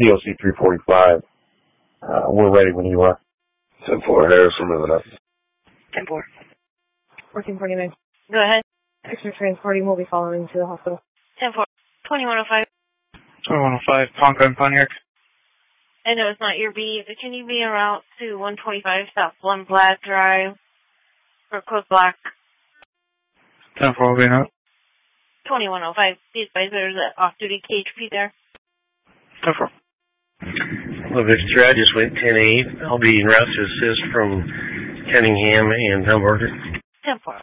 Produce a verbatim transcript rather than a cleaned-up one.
D O C three forty-five. Uh, we're ready when you are. ten four, Harrison, moving up. ten four. fourteen forty-nine. Go ahead. Extra transporting will be following to the hospital. ten four. twenty-one oh five. twenty-one oh five, Ponca and Pontiac. I know it's not your B, but can you be en route to one twenty-five South One Black Drive for Code Black? ten four will be out. twenty-one oh five. These guys are the off-duty K H P there. ten four. Hello, Victor. I just went ten eight. I'll be en route to assist from Cunningham and Humboldt. ten four.